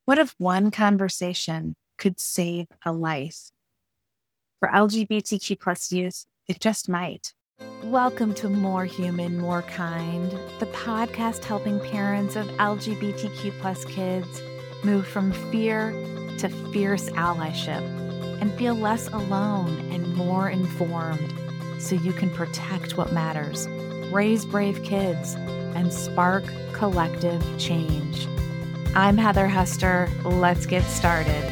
What if one conversation could save a life? For LGBTQ plus youth, it just might. Welcome to More Human, More Kind, the podcast helping parents of LGBTQ plus kids move from fear to fierce allyship and feel less alone and more informed so you can protect what matters, raise brave kids, and spark collective change. I'm Heather Hester. Let's get started.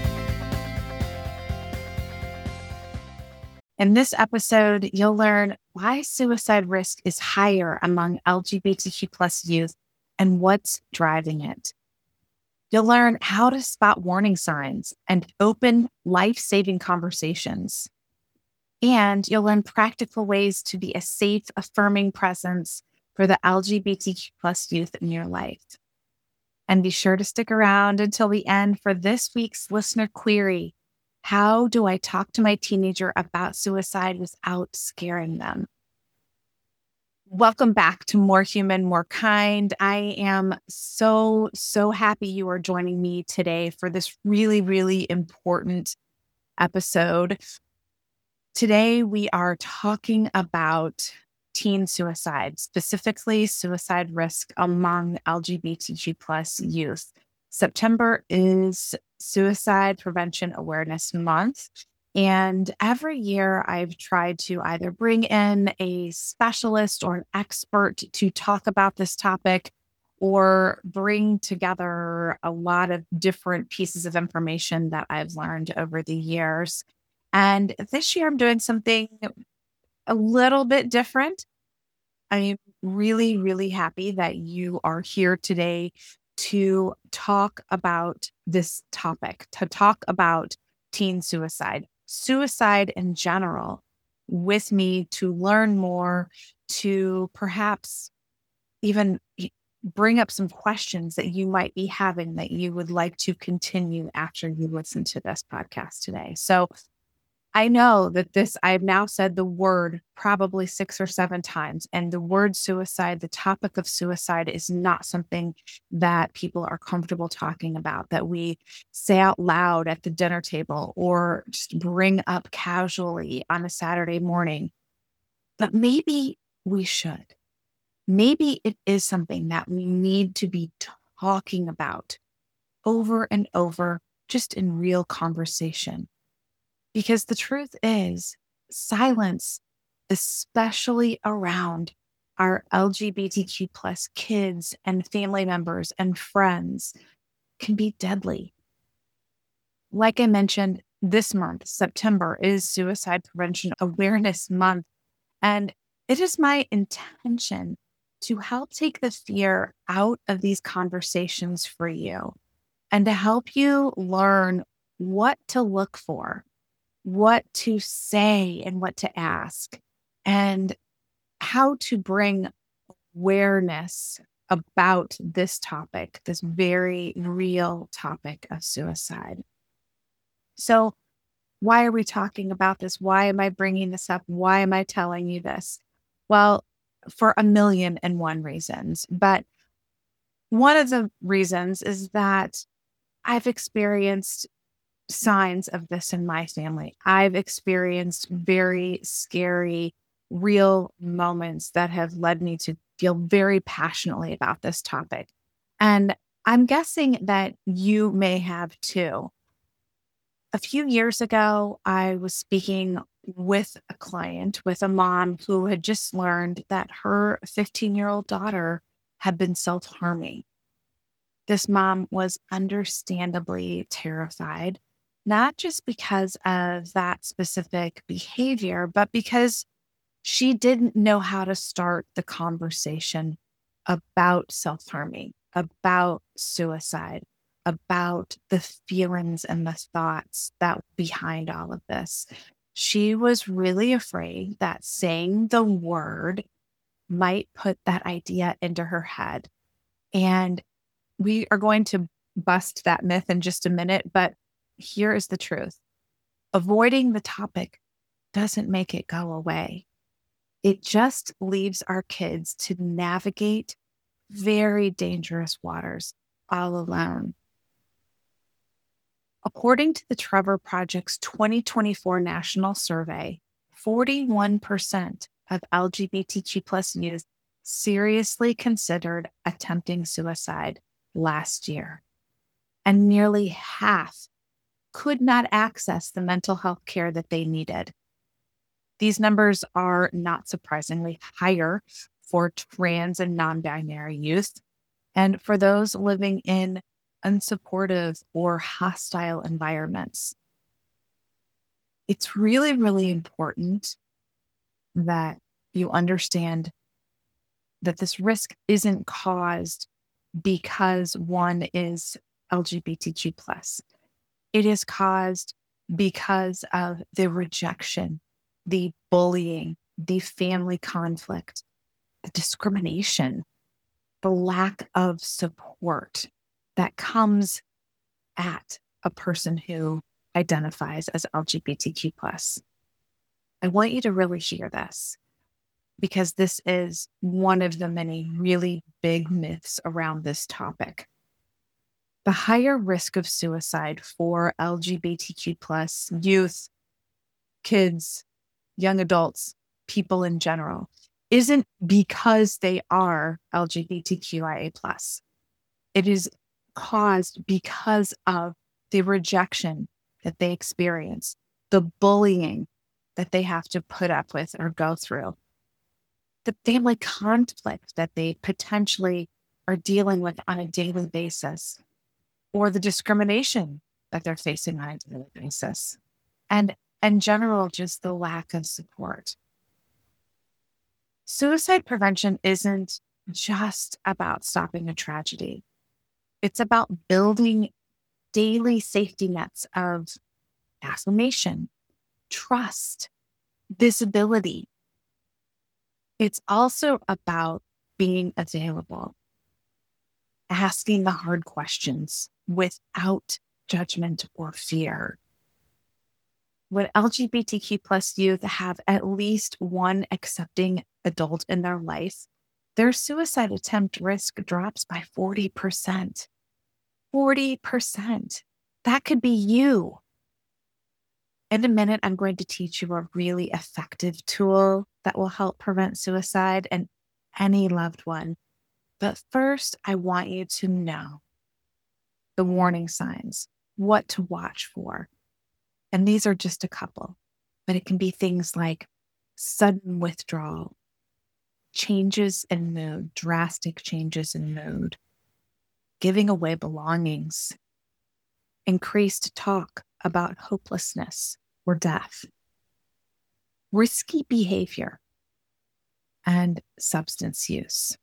In this episode, you'll learn why suicide risk is higher among LGBTQ plus youth and what's driving it. You'll learn how to spot warning signs and open life-saving conversations. And you'll learn practical ways to be a safe, affirming presence for the LGBTQ plus youth in your life. And be sure to stick around until the end for this week's listener query. How do I talk to my teenager about suicide without scaring them? Welcome back to More Human, More Kind. I am so happy you are joining me today for this really, really important episode. Today, we are talking about teen suicide, specifically suicide risk among LGBTQ plus youth. September is Suicide Prevention Awareness Month. And every year I've tried to either bring in a specialist or an expert to talk about this topic or bring together a lot of different pieces of information that I've learned over the years. And this year I'm doing something a little bit different. I'm really, really happy that you are here today to talk about this topic, to talk about teen suicide in general with me, to learn more, to perhaps even bring up some questions that you might be having that you would like to continue after you listen to this podcast today. So I know that I've now said the word probably 6 or 7 times, and the word suicide, the topic of suicide is not something that people are comfortable talking about, that we say out loud at the dinner table or just bring up casually on a Saturday morning. But maybe we should. Maybe it is something that we need to be talking about over and over, just in real conversation. Because the truth is, silence, especially around our LGBTQ plus kids and family members and friends, can be deadly. Like I mentioned, this month, September, is Suicide Prevention Awareness Month. And it is my intention to help take the fear out of these conversations for you and to help you learn what to look for, what to say and what to ask, and how to bring awareness about this topic, this very real topic of suicide. So why are we talking about this? Why am I bringing this up? Why am I telling you this? Well, for 1,000,001 reasons. But one of the reasons is that I've experienced signs of this in my family. I've experienced very scary, real moments that have led me to feel very passionately about this topic. And I'm guessing that you may have too. A few years ago, I was speaking with a client, with a mom who had just learned that her 15-year-old daughter had been self-harming. This mom was understandably terrified, not just because of that specific behavior, but because she didn't know how to start the conversation about self-harming, about suicide, about the feelings and the thoughts that were behind all of this. She was really afraid that saying the word might put that idea into her head. And we are going to bust that myth in just a minute, but here is the truth. Avoiding the topic doesn't make it go away. It just leaves our kids to navigate very dangerous waters all alone. According to the Trevor Project's 2024 national survey, 41% of LGBTQ plus youth seriously considered attempting suicide last year, and nearly half could not access the mental health care that they needed. These numbers are not surprisingly higher for trans and non-binary youth, and for those living in unsupportive or hostile environments. It's really, really important that you understand that this risk isn't caused because one is LGBTQ+. It is caused because of the rejection, the bullying, the family conflict, the discrimination, the lack of support that comes at a person who identifies as LGBTQ+. I want you to really hear this, because this is one of the many really big myths around this topic. The higher risk of suicide for LGBTQ+ youth, kids, young adults, people in general, isn't because they are LGBTQIA+. It is caused because of the rejection that they experience, the bullying that they have to put up with or go through, the family conflict that they potentially are dealing with on a daily basis, or the discrimination that they're facing on a daily basis, and in general, just the lack of support. Suicide prevention isn't just about stopping a tragedy. It's about building daily safety nets of affirmation, trust, visibility. It's also about being available, asking the hard questions without judgment or fear. When LGBTQ+ youth have at least one accepting adult in their life, their suicide attempt risk drops by 40%. 40%. That could be you. In a minute, I'm going to teach you a really effective tool that will help prevent suicide in any loved one. But first, I want you to know the warning signs, what to watch for. And these are just a couple, but it can be things like sudden withdrawal, changes in mood, drastic changes in mood, giving away belongings, increased talk about hopelessness or death, risky behavior, and substance use.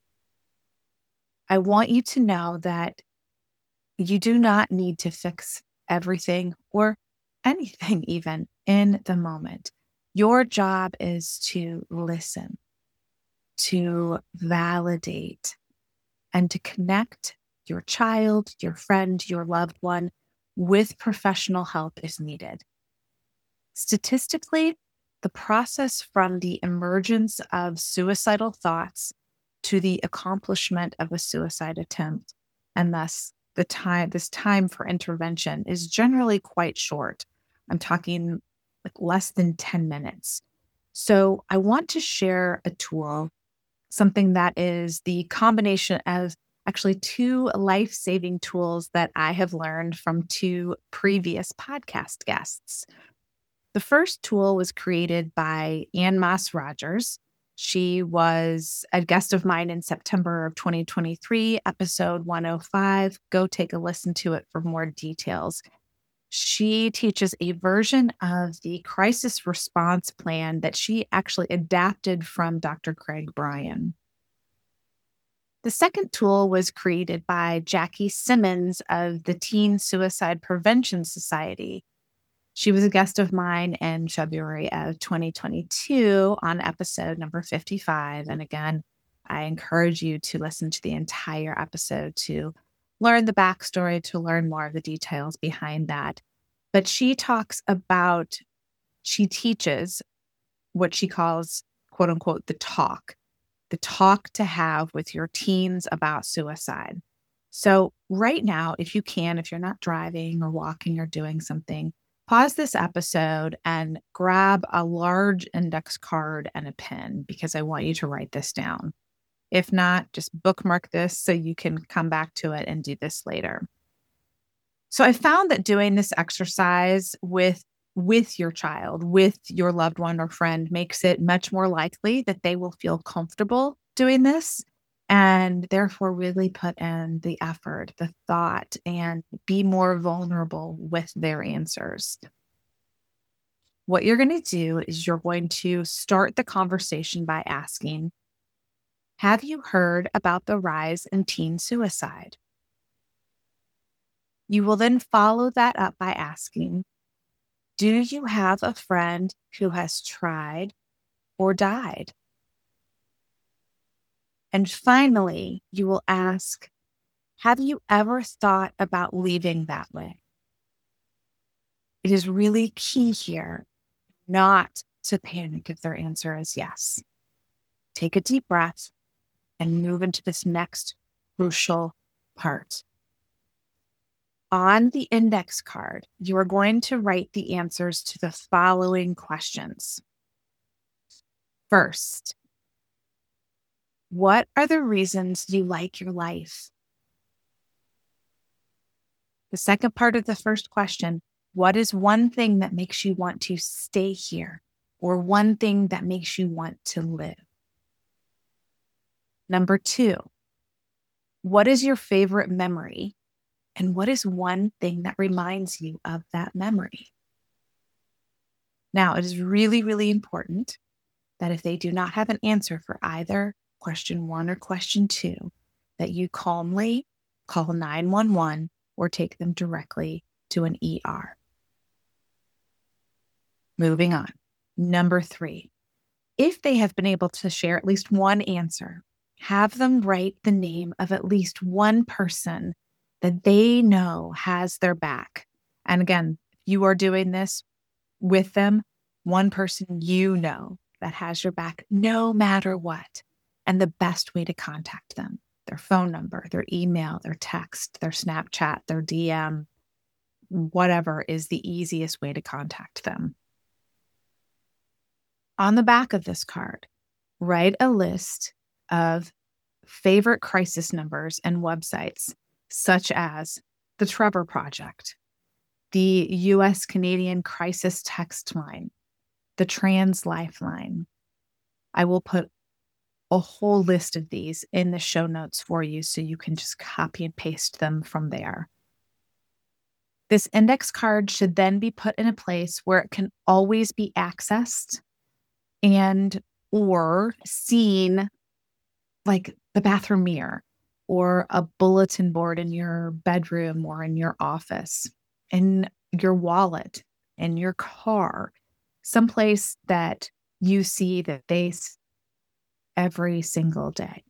I want you to know that you do not need to fix everything or anything even in the moment. Your job is to listen, to validate, and to connect your child, your friend, your loved one with professional help is needed. Statistically, the process from the emergence of suicidal thoughts to the accomplishment of a suicide attempt, and thus this time for intervention, is generally quite short. I'm talking like less than 10 minutes. So I want to share a tool, something that is the combination of actually two life-saving tools that I have learned from two previous podcast guests. The first tool was created by Ann Moss Rogers. She was a guest of mine in September of 2023, episode 105. Go take a listen to it for more details. She teaches a version of the crisis response plan that she actually adapted from Dr. Craig Bryan. The second tool was created by Jackie Simmons of the Teen Suicide Prevention Society. She was a guest of mine in February of 2022 on episode number 55. And again, I encourage you to listen to the entire episode to learn the backstory, to learn more of the details behind that. But she teaches what she calls, quote unquote, the talk to have with your teens about suicide. So right now, if you can, if you're not driving or walking or doing something, pause this episode and grab a large index card and a pen because I want you to write this down. If not, just bookmark this so you can come back to it and do this later. So I found that doing this exercise with your child, with your loved one or friend, makes it much more likely that they will feel comfortable doing this and therefore really put in the effort, the thought, and be more vulnerable with their answers. What you're going to do is you're going to start the conversation by asking, have you heard about the rise in teen suicide? You will then follow that up by asking, do you have a friend who has tried or died? And finally, you will ask, have you ever thought about leaving that way? It is really key here not to panic if their answer is yes. Take a deep breath and move into this next crucial part. On the index card, you are going to write the answers to the following questions. First, what are the reasons you like your life? The second part of the first question, what is one thing that makes you want to stay here or one thing that makes you want to live? Number 2, what is your favorite memory? And what is one thing that reminds you of that memory? Now, it is really, really important that if they do not have an answer for either question 1 or question 2, that you calmly call 911 or take them directly to an ER. Moving on. Number 3, if they have been able to share at least one answer, have them write the name of at least one person that they know has their back. And again, if you are doing this with them, one person you know that has your back no matter what, and the best way to contact them, their phone number, their email, their text, their Snapchat, their DM, whatever is the easiest way to contact them. On the back of this card, write a list of favorite crisis numbers and websites, such as the Trevor Project, the U.S. Canadian Crisis Text Line, the Trans Lifeline. I will put a whole list of these in the show notes for you so you can just copy and paste them from there. This index card should then be put in a place where it can always be accessed and or seen, like the bathroom mirror or a bulletin board in your bedroom or in your office, in your wallet, in your car, someplace that you see that they every single day.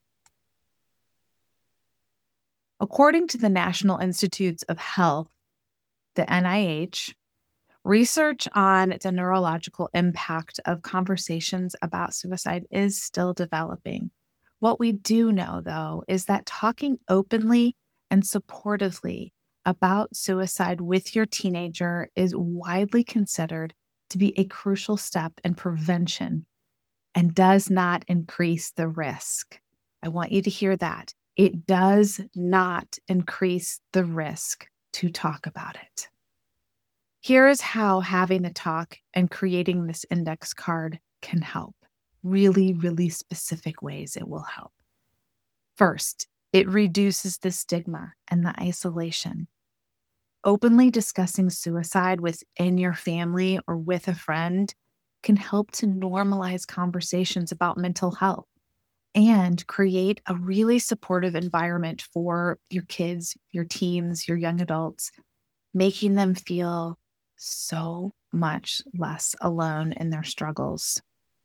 According to the National Institutes of Health, the NIH, research on the neurological impact of conversations about suicide is still developing. What we do know, though, is that talking openly and supportively about suicide with your teenager is widely considered to be a crucial step in prevention and does not increase the risk. I want you to hear that. It does not increase the risk to talk about it. Here is how having the talk and creating this index card can help. Really, really specific ways it will help. First, it reduces the stigma and the isolation. Openly discussing suicide within your family or with a friend can help to normalize conversations about mental health and create a really supportive environment for your kids, your teens, your young adults, making them feel so much less alone in their struggles.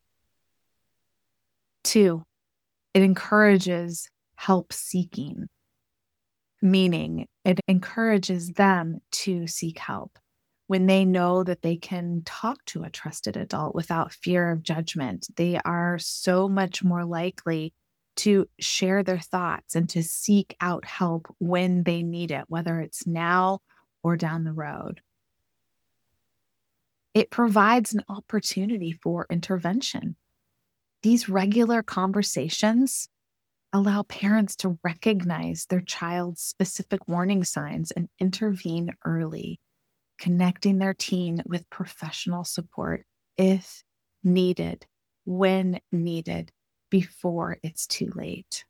2, it encourages help seeking, meaning it encourages them to seek help when they know that they can talk to a trusted adult without fear of judgment. They are so much more likely to share their thoughts and to seek out help when they need it, whether it's now or down the road. It provides an opportunity for intervention. These regular conversations allow parents to recognize their child's specific warning signs and intervene early, connecting their teen with professional support if needed, when needed, before it's too late.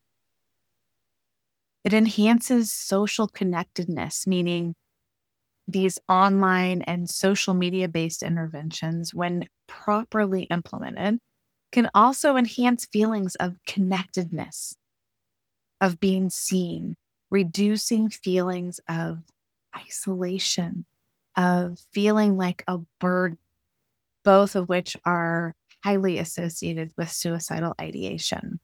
It enhances social connectedness, meaning these online and social media-based interventions, when properly implemented, can also enhance feelings of connectedness, of being seen, reducing feelings of isolation, of feeling like a burden, both of which are highly associated with suicidal ideation.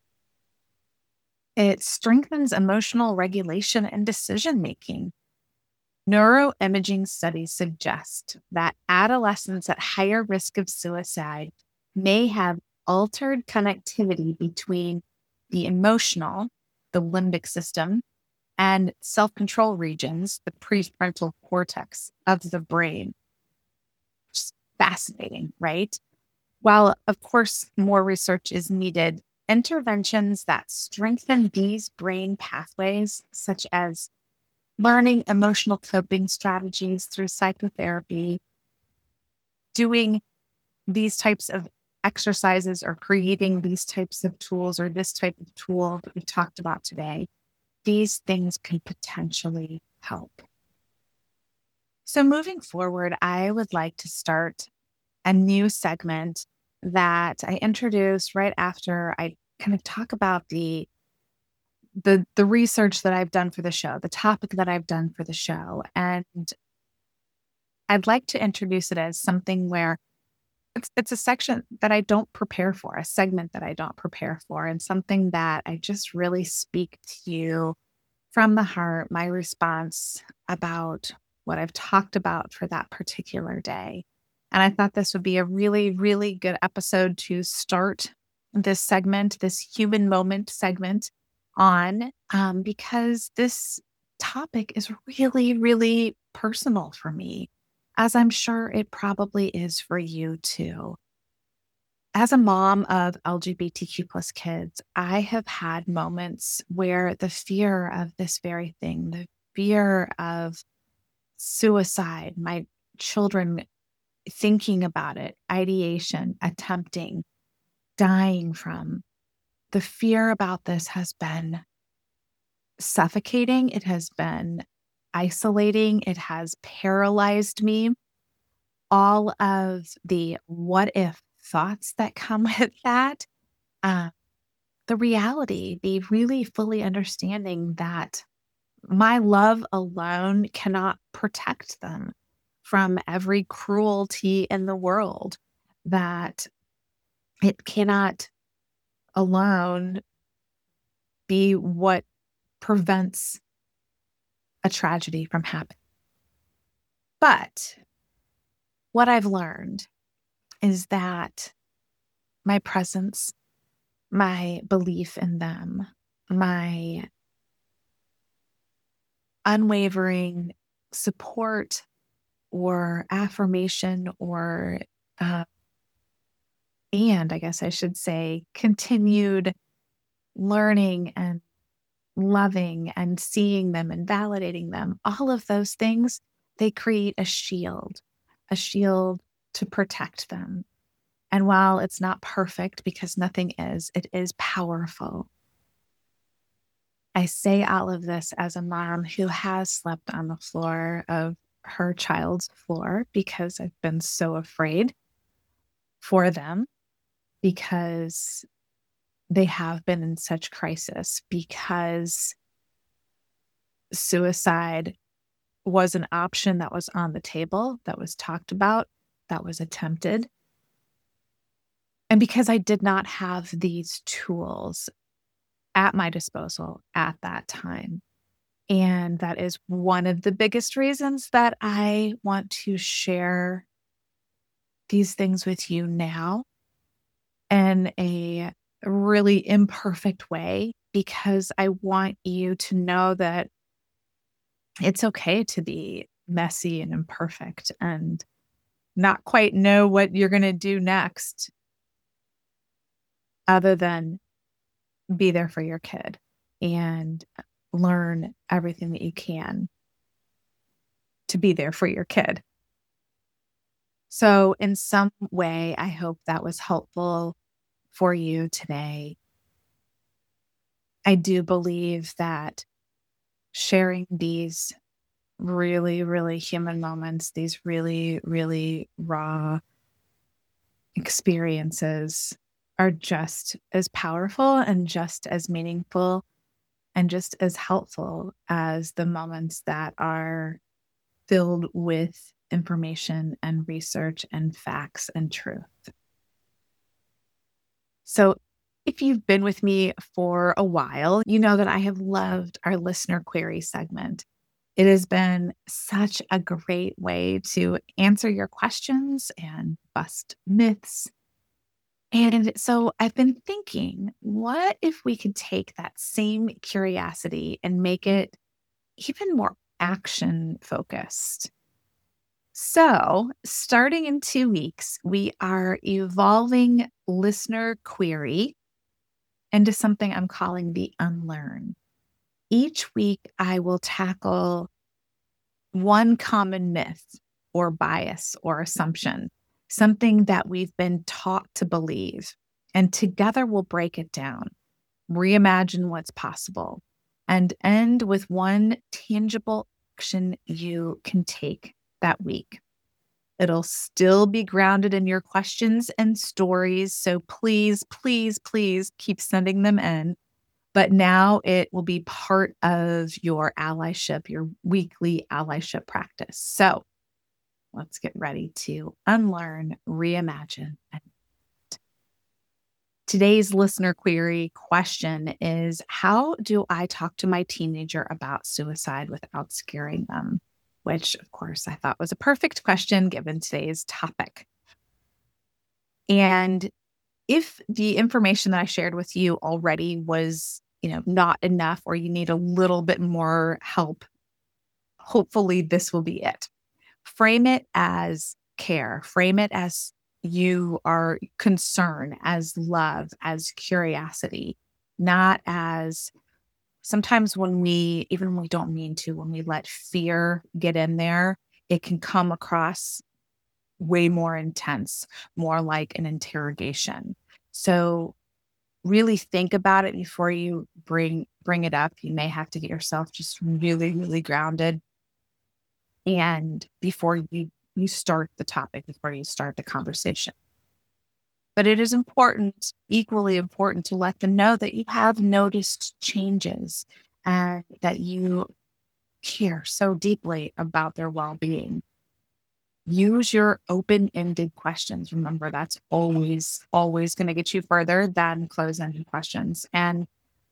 It strengthens emotional regulation and decision-making. Neuroimaging studies suggest that adolescents at higher risk of suicide may have altered connectivity between the emotional, the limbic system, and self-control regions, the prefrontal cortex of the brain. Just fascinating, right? While, of course, more research is needed, interventions that strengthen these brain pathways, such as learning emotional coping strategies through psychotherapy, doing these types of exercises or creating these types of tools or this type of tool that we talked about today, these things can potentially help. So moving forward, I would like to start a new segment that I introduced right after I kind of talk about the research that I've done for the show, the topic that I've done for the show. And I'd like to introduce it as something where it's a section that I don't prepare for, a segment that I don't prepare for, and something that I just really speak to you from the heart, my response about what I've talked about for that particular day. And I thought this would be a really, really good episode to start this segment, this human moment segment on, because this topic is really, really personal for me, as I'm sure it probably is for you too. As a mom of LGBTQ plus kids, I have had moments where the fear of this very thing, the fear of suicide, my children thinking about it, ideation, attempting, dying from, the fear about this has been suffocating. It has been isolating. It has paralyzed me. All of the what if thoughts that come with that, the reality, the really fully understanding that my love alone cannot protect them from every cruelty in the world, that it cannot alone be what prevents a tragedy from happening. But what I've learned is that my presence, my belief in them, my unwavering support or affirmation or, and I guess I should say, continued learning and loving and seeing them and validating them, all of those things, they create a shield to protect them. And while it's not perfect, because nothing is, it is powerful. I say all of this as a mom who has slept on the floor of her child's floor because I've been so afraid for them, because they have been in such crisis, because suicide was an option that was on the table, that was talked about, that was attempted. And because I did not have these tools at my disposal at that time. And that is one of the biggest reasons that I want to share these things with you now in a really imperfect way, because I want you to know that it's okay to be messy and imperfect and not quite know what you're going to do next, other than be there for your kid and learn everything that you can to be there for your kid. So in some way, I hope that was helpful for you today. I do believe that sharing these really, really human moments, these really, really raw experiences, are just as powerful and just as meaningful and just as helpful as the moments that are filled with information and research and facts and truth. So if you've been with me for a while, you know that I have loved our listener query segment. It has been such a great way to answer your questions and bust myths. And so I've been thinking, what if we could take that same curiosity and make it even more action focused? So, starting in 2 weeks, we are evolving listener query into something I'm calling the unlearn. Each week, I will tackle one common myth or bias or assumption, something that we've been taught to believe. And together, we'll break it down, reimagine what's possible, and end with one tangible action you can take that week. It'll still be grounded in your questions and stories. So please, please, please keep sending them in. But now it will be part of your allyship, your weekly allyship practice. So let's get ready to unlearn, reimagine. Today's listener query question is, how do I talk to my teenager about suicide without scaring them? Which, of course, I thought was a perfect question given today's topic. And if the information that I shared with you already was, not enough, or you need a little bit more help, hopefully this will be it. Frame it as care. Frame it as you are concern, as love, as curiosity, not as sometimes when we don't mean to, when we let fear get in there, it can come across way more intense, more like an interrogation. So really think about it before you bring it up. You may have to get yourself just really, really grounded. And before you start the topic, before you start the conversation. But it is important, equally important, to let them know that you have noticed changes and that you care so deeply about their well-being. Use your open-ended questions. Remember, that's always going to get you further than closed-ended questions. And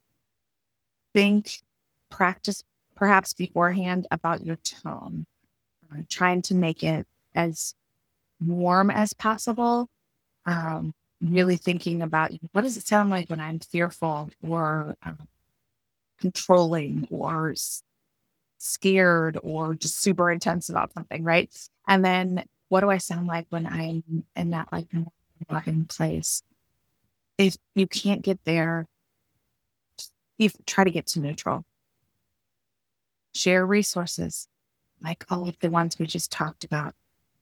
practice perhaps beforehand about your tone, trying to make it as warm as possible. Really thinking about, what does it sound like when I'm fearful or controlling or scared or just super intense about something, right? And then what do I sound like when I'm in that like loving place? If you can't get there, you try to get to neutral. Share resources like all of the ones we just talked about.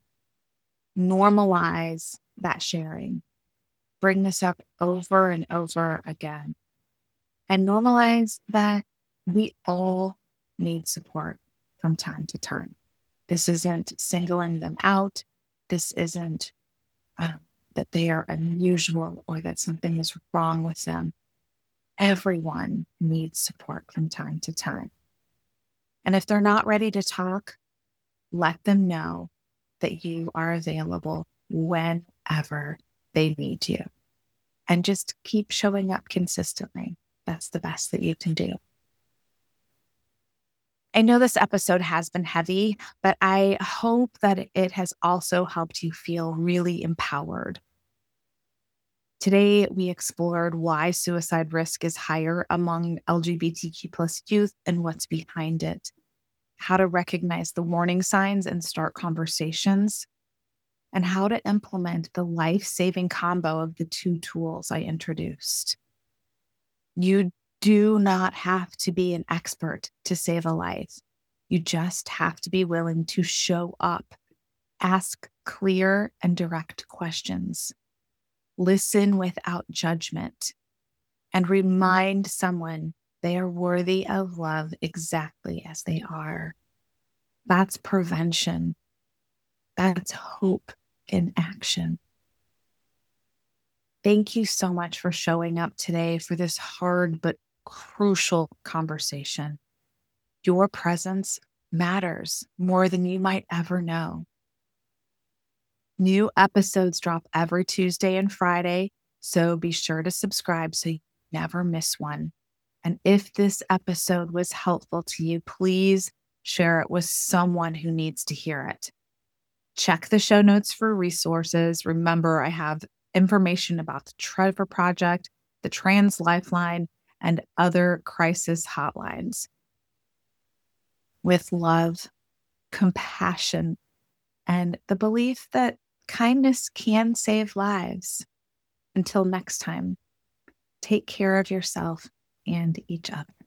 Normalize that sharing. Bring this up over and over again. And normalize that we all need support from time to time. This isn't singling them out. This isn't that they are unusual or that something is wrong with them. Everyone needs support from time to time. And if they're not ready to talk, let them know that you are available whenever they need you. And just keep showing up consistently. That's the best that you can do. I know this episode has been heavy, but I hope that it has also helped you feel really empowered Today, we explored why suicide risk is higher among LGBTQ plus youth and what's behind it, how to recognize the warning signs and start conversations, and how to implement the life-saving combo of the two tools I introduced. You do not have to be an expert to save a life. You just have to be willing to show up, ask clear and direct questions, listen without judgment, and remind someone they are worthy of love exactly as they are. That's prevention. That's hope in action. Thank you so much for showing up today for this hard but crucial conversation. Your presence matters more than you might ever know. New episodes drop every Tuesday and Friday, so be sure to subscribe so you never miss one. And if this episode was helpful to you, please share it with someone who needs to hear it. Check the show notes for resources. Remember, I have information about the Trevor Project, the Trans Lifeline, and other crisis hotlines. With love, compassion, and the belief that kindness can save lives. Until next time, take care of yourself and each other.